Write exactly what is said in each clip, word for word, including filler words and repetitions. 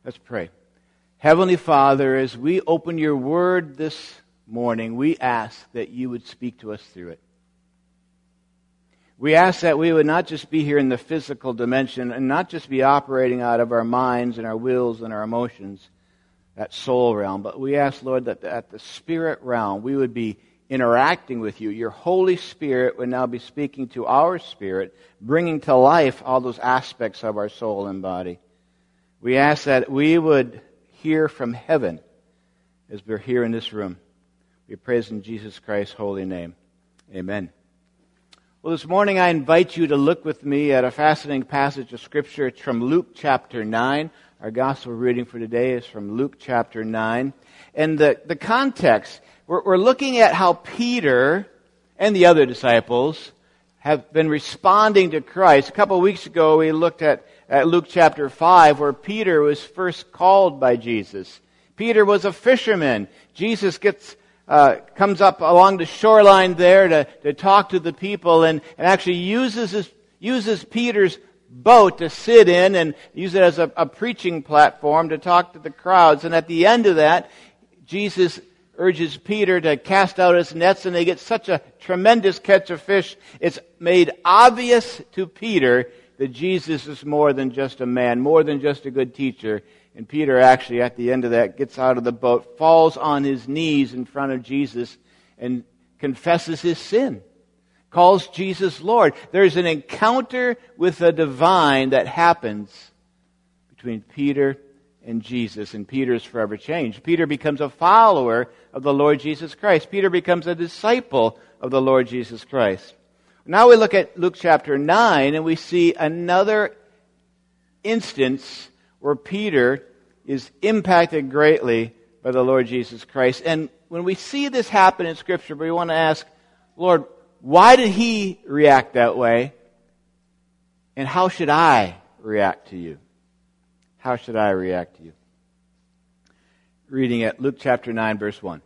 Let's pray. Heavenly Father, as we open your word this morning, we ask that you would speak to us through it. We ask that we would not just be here in the physical dimension and not just be operating out of our minds and our wills and our emotions, that soul realm, but we ask, Lord, that at the spirit realm we would be interacting with you. Your Holy Spirit would now be speaking to our spirit, bringing to life all those aspects of our soul and body. We ask that we would hear from heaven as we're here in this room. We praise in Jesus Christ's holy name. Amen. Well, this morning I invite you to look with me at a fascinating passage of Scripture. It's from Luke chapter nine. Our gospel reading for today is from Luke chapter nine. And the, the context, we're, we're looking at how Peter and the other disciples have been responding to Christ. A couple of weeks ago we looked at At Luke chapter five, where Peter was first called by Jesus. Peter was a fisherman. Jesus gets uh, comes up along the shoreline there to, to talk to the people, and, and actually uses his, uses Peter's boat to sit in and use it as a, a preaching platform to talk to the crowds. And at the end of that, Jesus urges Peter to cast out his nets, and they get such a tremendous catch of fish. It's made obvious to Peter that Jesus is more than just a man, more than just a good teacher. And Peter actually, at the end of that, gets out of the boat, falls on his knees in front of Jesus, and confesses his sin, calls Jesus Lord. There's an encounter with the divine that happens between Peter and Jesus, and Peter is forever changed. Peter becomes a follower of the Lord Jesus Christ. Peter becomes a disciple of the Lord Jesus Christ. Now we look at Luke chapter nine, and we see another instance where Peter is impacted greatly by the Lord Jesus Christ. And when we see this happen in Scripture, we want to ask, Lord, why did he react that way? And how should I react to you? How should I react to you? Reading at Luke chapter nine, verse one.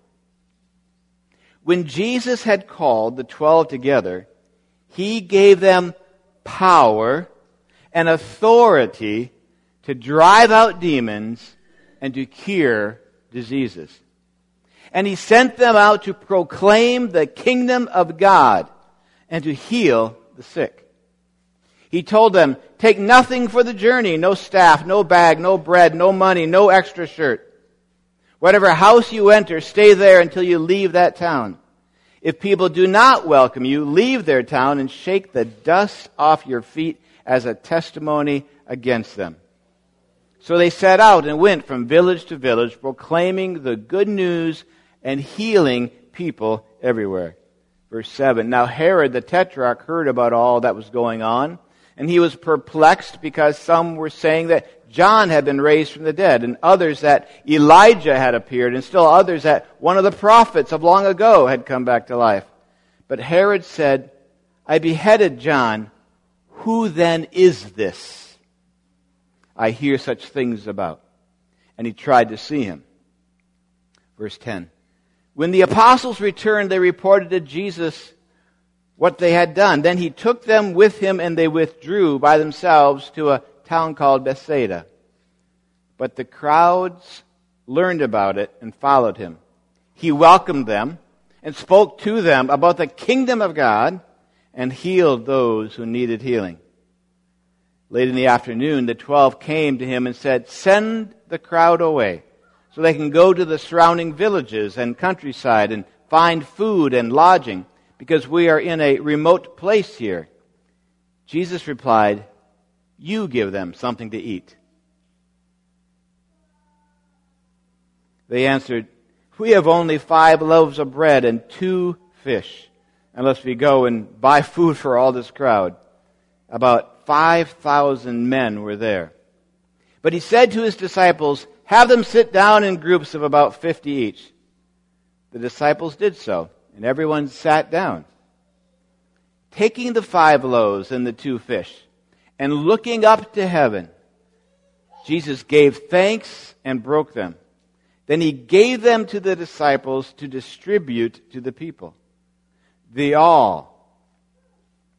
When Jesus had called the twelve together, he gave them power and authority to drive out demons and to cure diseases. And he sent them out to proclaim the kingdom of God and to heal the sick. He told them, take nothing for the journey, no staff, no bag, no bread, no money, no extra shirt. Whatever house you enter, stay there until you leave that town. If people do not welcome you, leave their town and shake the dust off your feet as a testimony against them. So they set out and went from village to village, proclaiming the good news and healing people everywhere. Verse seven, now Herod the Tetrarch heard about all that was going on, and he was perplexed because some were saying that John had been raised from the dead, and others that Elijah had appeared, and still others that one of the prophets of long ago had come back to life. But Herod said, I beheaded John. Who then is this I hear such things about? And he tried to see him. Verse ten. When the apostles returned, they reported to Jesus what they had done. Then he took them with him, and they withdrew by themselves to a town called Bethsaida. But the crowds learned about it and followed him. He welcomed them and spoke to them about the kingdom of God and healed those who needed healing. Late in the afternoon, the twelve came to him and said, send the crowd away so they can go to the surrounding villages and countryside and find food and lodging, because we are in a remote place here. Jesus replied, you give them something to eat. They answered, we have only five loaves of bread and two fish, unless we go and buy food for all this crowd. About five thousand men were there. But he said to his disciples, have them sit down in groups of about fifty each. The disciples did so, and everyone sat down. Taking the five loaves and the two fish, and looking up to heaven, Jesus gave thanks and broke them. Then he gave them to the disciples to distribute to the people. They all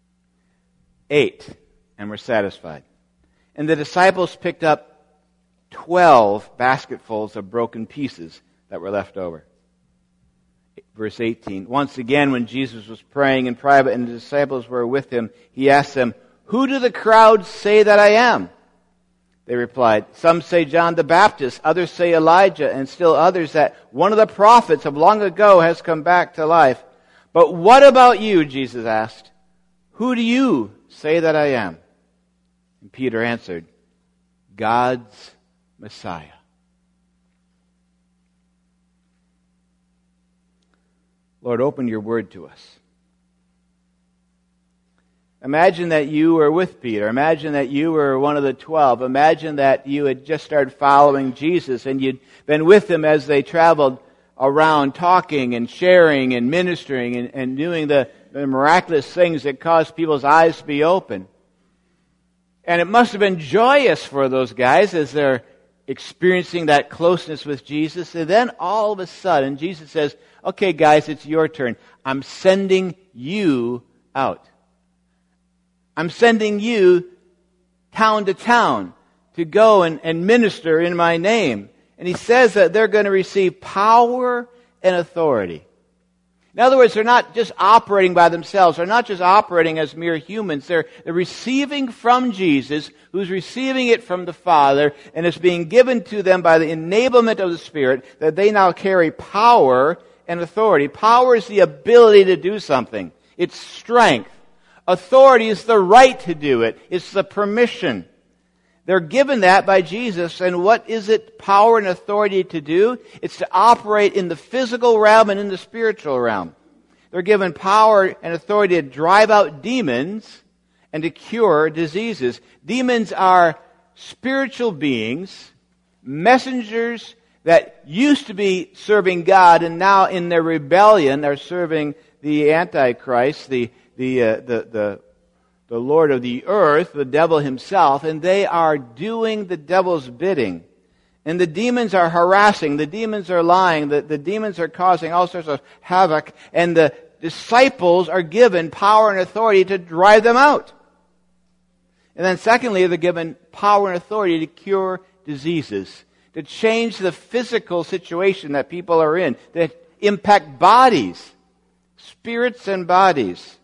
ate and were satisfied. And the disciples picked up twelve basketfuls of broken pieces that were left over. Verse eighteen, once again when Jesus was praying in private and the disciples were with him, he asked them, "Who do the crowds say that I am?" They replied, "Some say John the Baptist, others say Elijah, and still others that one of the prophets of long ago has come back to life. But what about you?" Jesus asked. "Who do you say that I am?" And Peter answered, "God's Messiah." Lord, open your word to us. Imagine that you were with Peter. Imagine that you were one of the twelve. Imagine that you had just started following Jesus and you'd been with him as they traveled around talking and sharing and ministering and, and doing the, the miraculous things that caused people's eyes to be open. And it must have been joyous for those guys as they're experiencing that closeness with Jesus. And then all of a sudden, Jesus says, "Okay, guys, it's your turn. I'm sending you out. I'm sending you town to town to go and, and minister in my name." And he says that they're going to receive power and authority. In other words, they're not just operating by themselves. They're not just operating as mere humans. They're, they're receiving from Jesus, who's receiving it from the Father, and it's being given to them by the enablement of the Spirit that they now carry power and authority. Power is the ability to do something. It's strength. Authority is the right to do it. It's the permission. They're given that by Jesus, and what is it power and authority to do? It's to operate in the physical realm and in the spiritual realm. They're given power and authority to drive out demons and to cure diseases. Demons are spiritual beings, messengers that used to be serving God, and now in their rebellion are serving the Antichrist, the the uh, the the the Lord of the earth, the devil himself, and they are doing the devil's bidding. And the demons are harassing, the demons are lying, the, the demons are causing all sorts of havoc, and the disciples are given power and authority to drive them out. And then secondly, they're given power and authority to cure diseases, to change the physical situation that people are in, that impact bodies, spirits and bodies.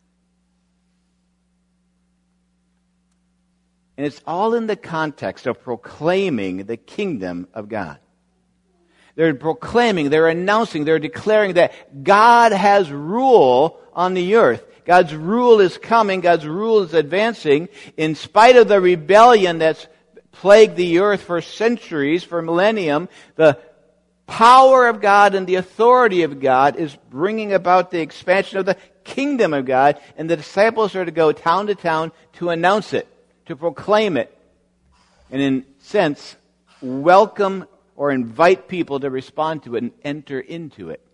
And it's all in the context of proclaiming the kingdom of God. They're proclaiming, they're announcing, they're declaring that God has rule on the earth. God's rule is coming, God's rule is advancing. In spite of the rebellion that's plagued the earth for centuries, for millennium, the power of God and the authority of God is bringing about the expansion of the kingdom of God, and the disciples are to go town to town to announce it, to proclaim it, and in a sense, welcome or invite people to respond to it and enter into it.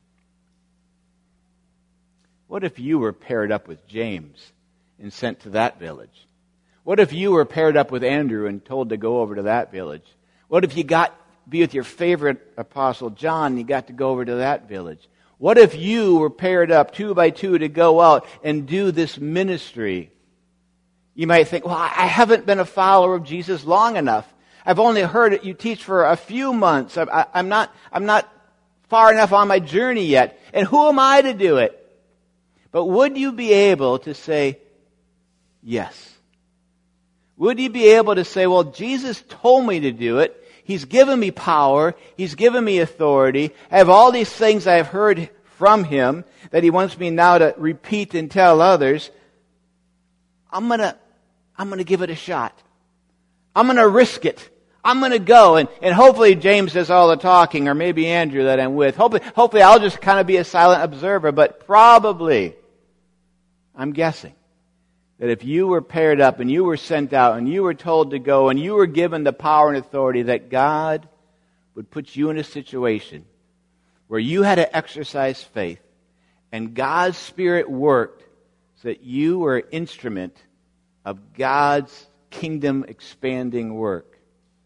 What if you were paired up with James and sent to that village? What if you were paired up with Andrew and told to go over to that village? What if you got be with your favorite apostle John and you got to go over to that village? What if you were paired up two by two to go out and do this ministry? You might think, well, I haven't been a follower of Jesus long enough. I've only heard it you teach for a few months. I, I, I'm not, I'm not far enough on my journey yet. And who am I to do it? But would you be able to say, yes? Would you be able to say, well, Jesus told me to do it. He's given me power. He's given me authority. I have all these things I've heard from Him that He wants me now to repeat and tell others. I'm going to I'm going to give it a shot. I'm going to risk it. I'm going to go. And, and hopefully James does all the talking, or maybe Andrew that I'm with. Hopefully, hopefully I'll just kind of be a silent observer. But probably, I'm guessing, that if you were paired up and you were sent out and you were told to go and you were given the power and authority, that God would put you in a situation where you had to exercise faith, and God's Spirit worked so that you were an instrument of God's kingdom expanding work.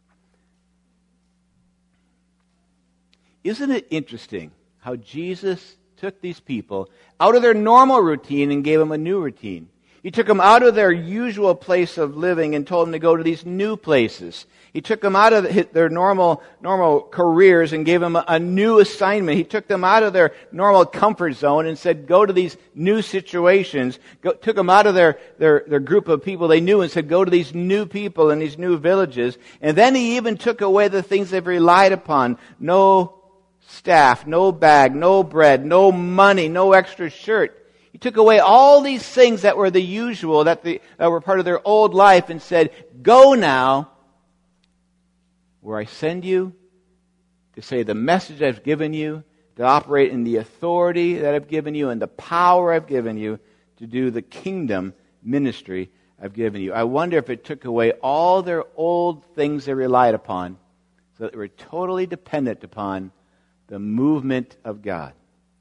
Isn't it interesting how Jesus took these people out of their normal routine and gave them a new routine? He took them out of their usual place of living and told them to go to these new places. He took them out of their normal normal careers and gave them a new assignment. He took them out of their normal comfort zone and said, go to these new situations. Go, took them out of their, their, their group of people they knew and said, go to these new people in these new villages. And then he even took away the things they've relied upon. No staff, no bag, no bread, no money, no extra shirt. He took away all these things that were the usual, that, the, that were part of their old life, and said, go now where I send you to say the message I've given you, to operate in the authority that I've given you and the power I've given you to do the kingdom ministry I've given you. I wonder if it took away all their old things they relied upon so that they were totally dependent upon the movement of God.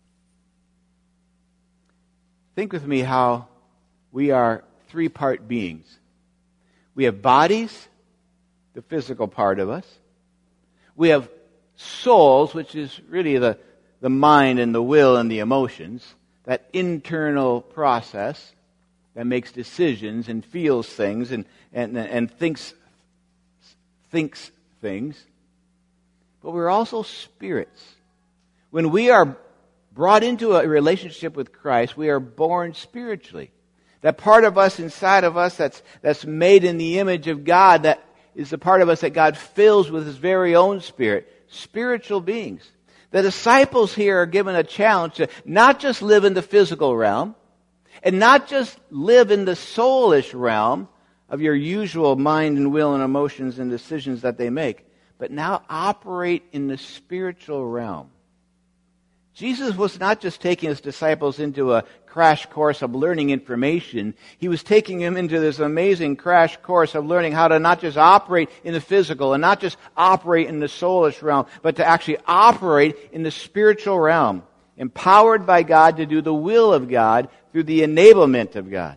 Think with me how we are three-part beings. We have bodies, the physical part of us. We have souls, which is really the, the mind and the will and the emotions, that internal process that makes decisions and feels things and, and, and thinks, thinks things. But we're also spirits. When we are brought into a relationship with Christ, we are born spiritually. That part of us inside of us that's that's made in the image of God, that is the part of us that God fills with His very own Spirit. Spiritual beings. The disciples here are given a challenge to not just live in the physical realm, and not just live in the soulish realm of your usual mind and will and emotions and decisions that they make, but now operate in the spiritual realm. Jesus was not just taking His disciples into a crash course of learning information. He was taking them into this amazing crash course of learning how to not just operate in the physical and not just operate in the soulish realm, but to actually operate in the spiritual realm, empowered by God to do the will of God through the enablement of God.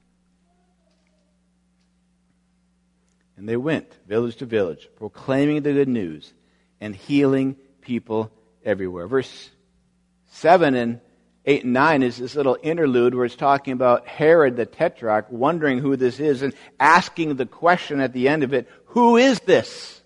And they went village to village, proclaiming the good news and healing people everywhere. Verse seven and eight and nine is this little interlude where it's talking about Herod the Tetrarch wondering who this is and asking the question at the end of it, who is this?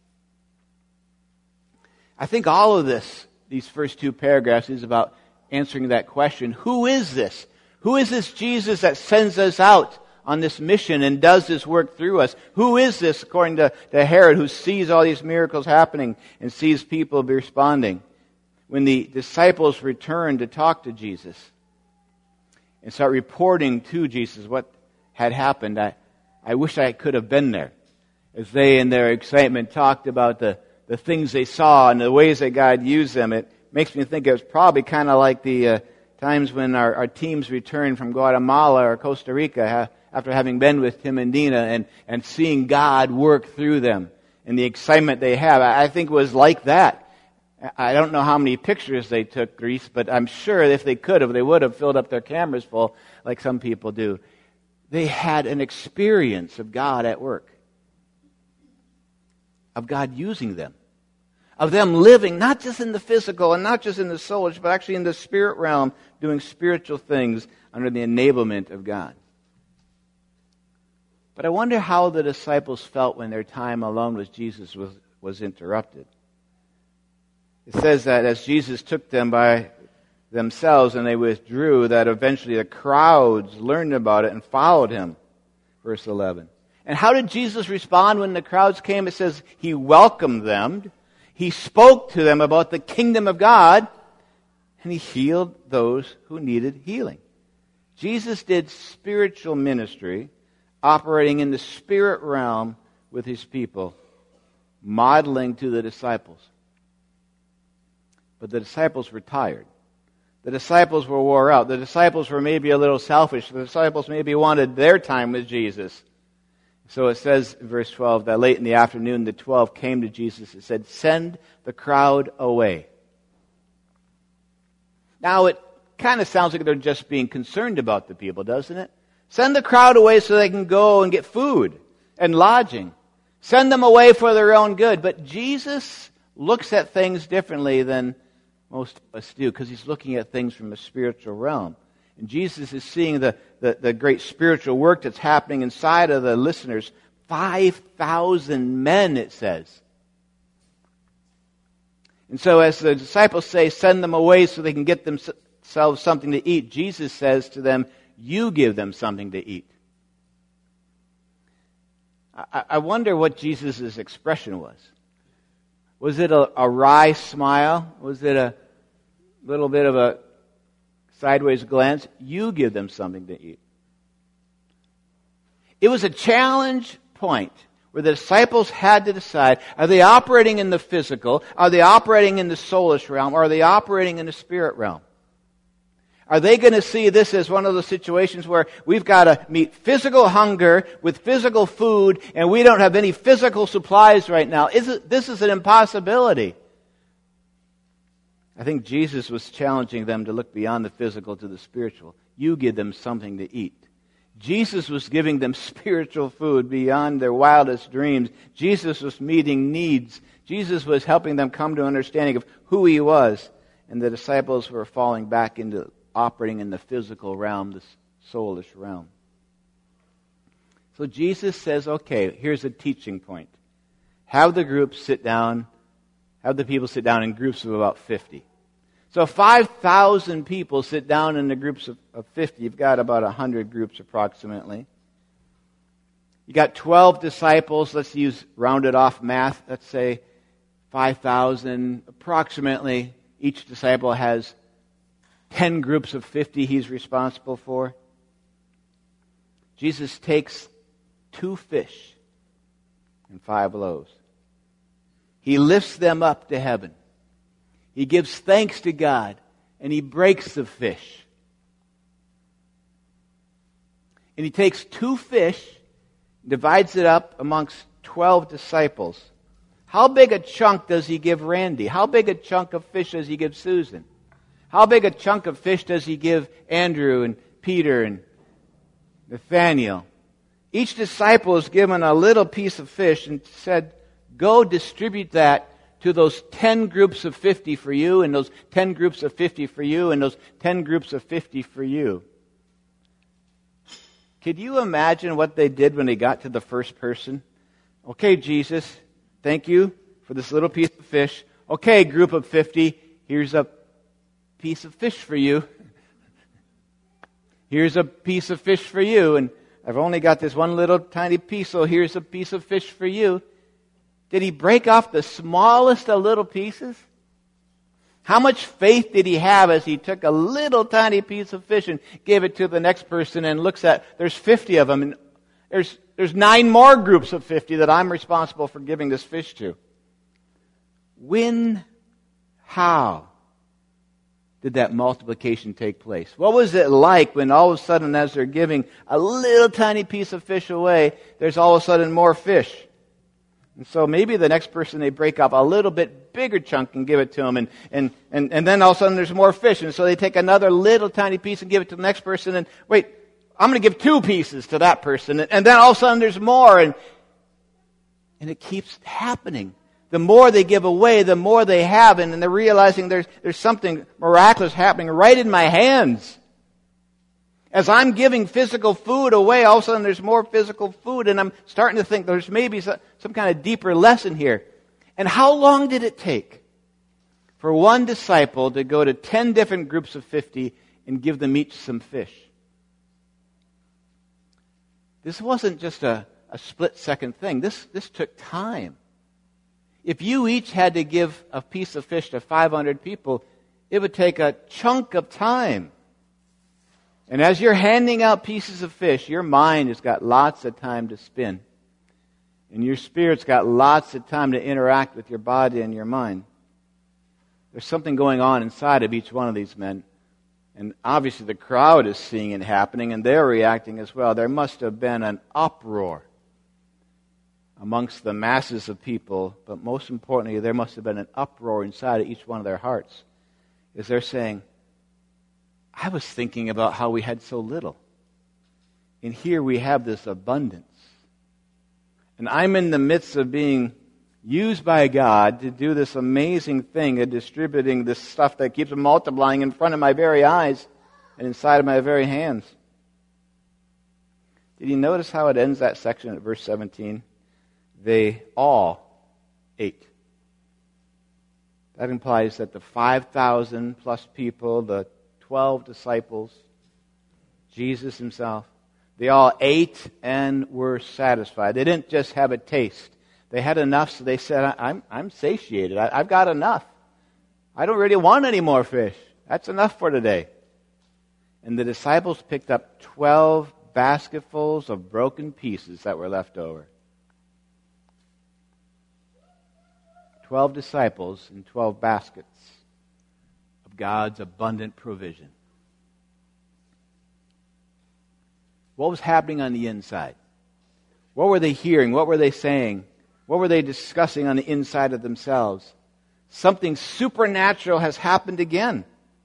I think all of this, these first two paragraphs, is about answering that question. Who is this? Who is this Jesus that sends us out on this mission and does this work through us? Who is this, according to, to Herod, who sees all these miracles happening and sees people responding? When the disciples returned to talk to Jesus and start reporting to Jesus what had happened, I, I wish I could have been there. As they, in their excitement, talked about the, the things they saw and the ways that God used them, it makes me think it was probably kind of like the uh, times when our, our teams returned from Guatemala or Costa Rica ha, after having been with Tim and Dina and, and seeing God work through them and the excitement they have. I, I think it was like that. I don't know how many pictures they took, Greece, but I'm sure if they could have, they would have filled up their cameras full like some people do. They had an experience of God at work, of God using them, of them living not just in the physical and not just in the soulish, but actually in the spirit realm, doing spiritual things under the enablement of God. But I wonder how the disciples felt when their time alone with Jesus was, was interrupted. It says that as Jesus took them by themselves and they withdrew, that eventually the crowds learned about it and followed Him. Verse eleven. And how did Jesus respond when the crowds came? It says He welcomed them. He spoke to them about the kingdom of God, and He healed those who needed healing. Jesus did spiritual ministry, operating in the spirit realm with His people, modeling to the disciples. But the disciples were tired. The disciples were wore out. The disciples were maybe a little selfish. The disciples maybe wanted their time with Jesus. So it says in verse twelve that late in the afternoon the twelve came to Jesus and said, "Send the crowd away." Now it kind of sounds like they're just being concerned about the people, doesn't it? Send the crowd away so they can go and get food and lodging. Send them away for their own good. But Jesus looks at things differently than most of us do, because He's looking at things from a spiritual realm. And Jesus is seeing the, the, the great spiritual work that's happening inside of the listeners. five thousand men, it says. And so as the disciples say, send them away so they can get themselves something to eat, Jesus says to them, you give them something to eat. I, I wonder what Jesus' expression was. Was it a, a wry smile? Was it a little bit of a sideways glance? You give them something to eat. It was a challenge point where the disciples had to decide, are they operating in the physical? Are they operating in the soulish realm? Or are they operating in the spirit realm? Are they going to see this as one of those situations where we've got to meet physical hunger with physical food and we don't have any physical supplies right now? Is it, this is an impossibility. I think Jesus was challenging them to look beyond the physical to the spiritual. You give them something to eat. Jesus was giving them spiritual food beyond their wildest dreams. Jesus was meeting needs. Jesus was helping them come to understanding of who He was. And the disciples were falling back into operating in the physical realm, the soulish realm. So Jesus says, okay, here's a teaching point. Have the group sit down, have the people sit down in groups of about fifty. So five thousand people sit down in the groups of, of fifty. You've got about one hundred groups approximately. You got twelve disciples. Let's use rounded off math. Let's say five thousand. Approximately each disciple has ten groups of fifty he's responsible for. Jesus takes two fish and five loaves. He lifts them up to heaven. He gives thanks to God, and He breaks the fish. And He takes two fish, divides it up amongst twelve disciples. How big a chunk does He give Randy? How big a chunk of fish does He give Susan? How big a chunk of fish does He give Andrew and Peter and Nathaniel? Each disciple is given a little piece of fish and said, go distribute that to those ten groups of fifty for you, and those ten groups of fifty for you, and those ten groups of fifty for you. Could you imagine what they did when they got to the first person? Okay, Jesus, thank you for this little piece of fish. Okay, group of fifty, here's a piece of fish for you. Here's a piece of fish for you, and I've only got this one little tiny piece, so here's a piece of fish for you. Did He break off the smallest of little pieces? How much faith did He have as He took a little tiny piece of fish and gave it to the next person and looks at, there's fifty of them, and there's, there's nine more groups of fifty that I'm responsible for giving this fish to. When, how did that multiplication take place? What was it like when all of a sudden, as they're giving a little tiny piece of fish away, there's all of a sudden more fish? And so maybe the next person, they break up a little bit bigger chunk and give it to them. And, and, and, and then all of a sudden there's more fish. And so they take another little tiny piece and give it to the next person. And wait, I'm going to give two pieces to that person. And, and then all of a sudden there's more. And, and it keeps happening. The more they give away, the more they have. And, and they're realizing there's, there's something miraculous happening right in my hands. As I'm giving physical food away, all of a sudden there's more physical food, and I'm starting to think there's maybe some, some kind of deeper lesson here. And how long did it take for one disciple to go to ten different groups of fifty and give them each some fish? This wasn't just a, a split-second thing. This, this took time. If you each had to give a piece of fish to five hundred people, it would take a chunk of time. And as you're handing out pieces of fish, your mind has got lots of time to spin. And your spirit's got lots of time to interact with your body and your mind. There's something going on inside of each one of these men. And obviously the crowd is seeing it happening, and they're reacting as well. There must have been an uproar amongst the masses of people, but most importantly, there must have been an uproar inside of each one of their hearts, as they're saying, I was thinking about how we had so little. And here we have this abundance. And I'm in the midst of being used by God to do this amazing thing of distributing this stuff that keeps multiplying in front of my very eyes and inside of my very hands. Did you notice how it ends that section at verse seventeen? They all ate. That implies that the five thousand plus people, the twelve disciples, Jesus himself, they all ate and were satisfied. They didn't just have a taste. They had enough, so they said, I'm, I'm satiated. I, I've got enough. I don't really want any more fish. That's enough for today. And the disciples picked up twelve basketfuls of broken pieces that were left over. Twelve disciples and twelve baskets of God's abundant provision. What was happening on the inside? What were they hearing? What were they saying? What were they discussing on the inside of themselves? Something supernatural has happened again.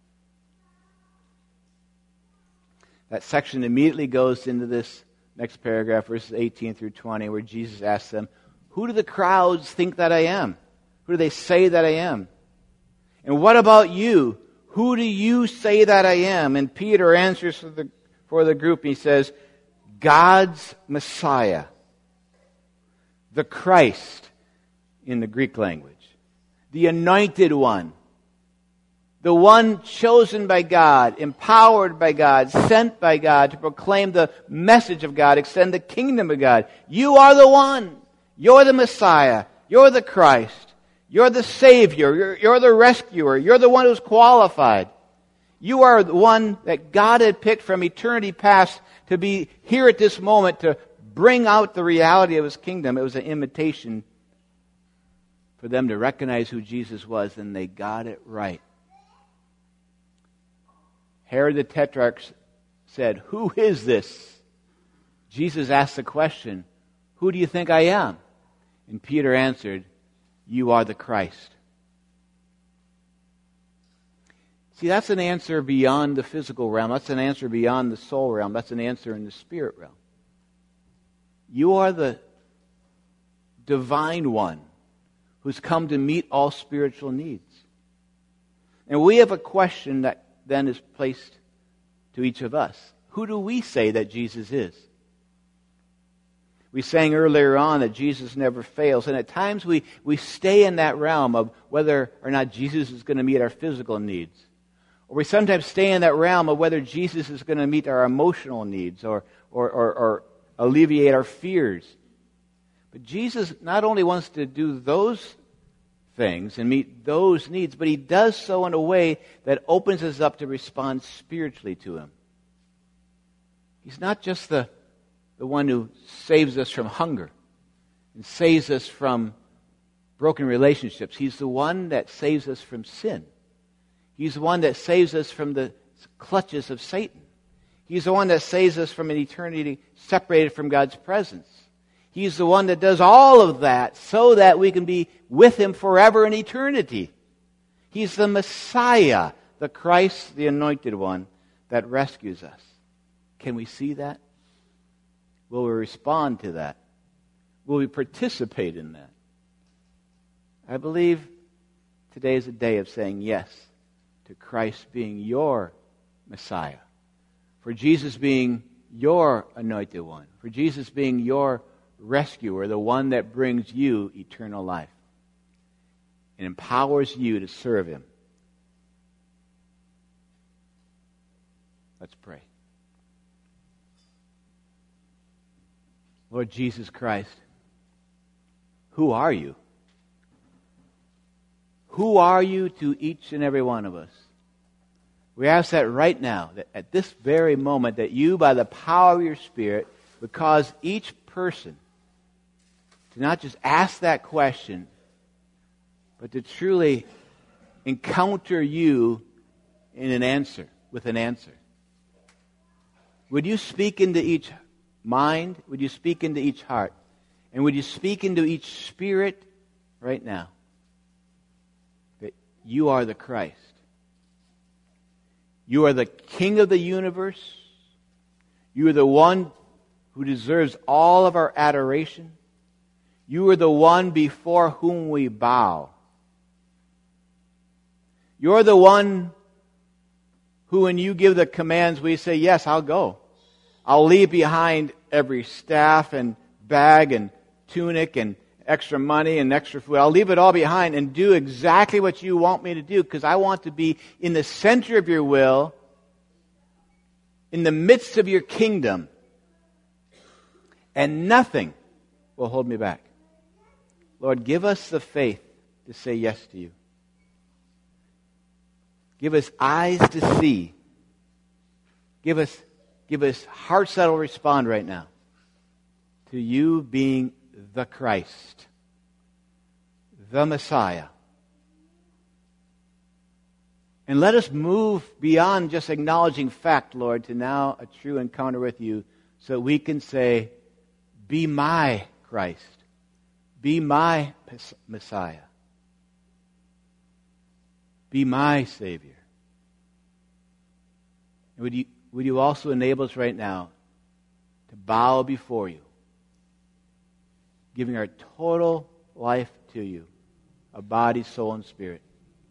That section immediately goes into this next paragraph, verses eighteen through twenty, where Jesus asks them, who do the crowds think that I am? Who do they say that I am? And what about you? Who do you say that I am? And Peter answers for the, for the group, and he says, God's Messiah, the Christ in the Greek language, the Anointed One, the one chosen by God, empowered by God, sent by God to proclaim the message of God, extend the kingdom of God. You are the one. You're the Messiah. You're the Christ. You're the Savior. You're, you're the rescuer. You're the one who's qualified. You are the one that God had picked from eternity past to be here at this moment to bring out the reality of His kingdom. It was an invitation for them to recognize who Jesus was, and they got it right. Herod the Tetrarch said, who is this? Jesus asked the question, who do you think I am? And Peter answered, you are the Christ. See, that's an answer beyond the physical realm. That's an answer beyond the soul realm. That's an answer in the spirit realm. You are the divine one who's come to meet all spiritual needs. And we have a question that then is placed to each of us. Who do we say that Jesus is? We sang earlier on that Jesus never fails, and at times we, we stay in that realm of whether or not Jesus is going to meet our physical needs. Or we sometimes stay in that realm of whether Jesus is going to meet our emotional needs or, or, or, or alleviate our fears. But Jesus not only wants to do those things and meet those needs, but He does so in a way that opens us up to respond spiritually to Him. He's not just the, the one who saves us from hunger and saves us from broken relationships. He's the one that saves us from sin. He's the one that saves us from the clutches of Satan. He's the one that saves us from an eternity separated from God's presence. He's the one that does all of that so that we can be with Him forever in eternity. He's the Messiah, the Christ, the Anointed One that rescues us. Can we see that? Will we respond to that? Will we participate in that? I believe today is a day of saying yes to Christ being your Messiah, for Jesus being your Anointed One, for Jesus being your rescuer, the one that brings you eternal life and empowers you to serve Him. Let's pray. Lord Jesus Christ, who are you? Who are you to each and every one of us? We ask that right now, that at this very moment, that you, by the power of your Spirit, would cause each person to not just ask that question, but to truly encounter you in an answer, with an answer. Would you speak into each mind? Would you speak into each heart? And would you speak into each spirit right now? That you are the Christ. You are the King of the universe. You are the one who deserves all of our adoration. You are the one before whom we bow. You're the one who, when you give the commands, we say, yes, I'll go. I'll leave behind every staff and bag and tunic and extra money and extra food. I'll leave it all behind and do exactly what you want me to do, because I want to be in the center of your will, in the midst of your kingdom, and nothing will hold me back. Lord, give us the faith to say yes to you. Give us eyes to see. Give us, give us hearts that will respond right now to you being the Christ, the Messiah. And let us move beyond just acknowledging fact, Lord, to now a true encounter with you, so that we can say, be my Christ. Be my Messiah. Be my Savior. And would you, would you also enable us right now to bow before you, giving our total life to you, a body, soul, and spirit.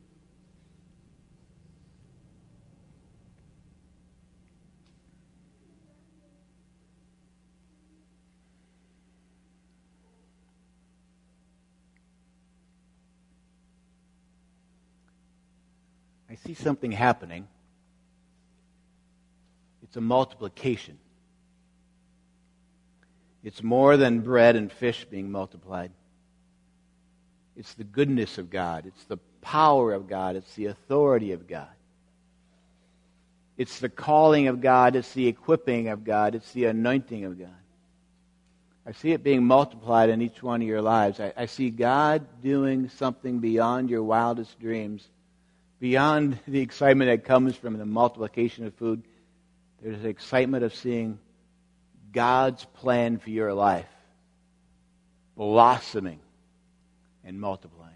I see something happening. It's a multiplication. It's more than bread and fish being multiplied. It's the goodness of God. It's the power of God. It's the authority of God. It's the calling of God. It's the equipping of God. It's the anointing of God. I see it being multiplied in each one of your lives. I, I see God doing something beyond your wildest dreams, beyond the excitement that comes from the multiplication of food. There's an excitement of seeing God's plan for your life blossoming and multiplying.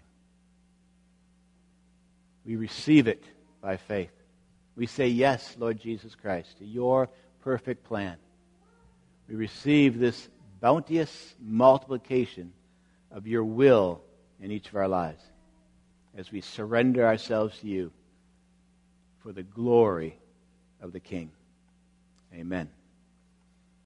We receive it by faith. We say yes, Lord Jesus Christ, to your perfect plan. We receive this bounteous multiplication of your will in each of our lives as we surrender ourselves to you for the glory of the King. Amen.